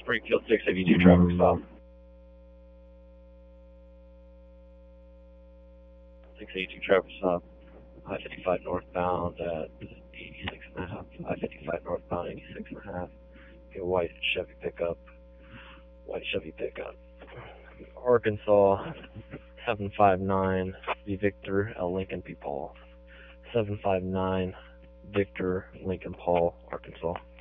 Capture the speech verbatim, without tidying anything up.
Springfield six eighty-two traffic stop. six eighty-two traffic stop. I fifty-five northbound at eighty-six and a half. I fifty-five northbound eighty-six and a half. Get a white Chevy pickup. White Chevy pickup. Arkansas seven five nine V Victor L Lincoln P Paul. seven five nine Victor Lincoln Paul, Arkansas.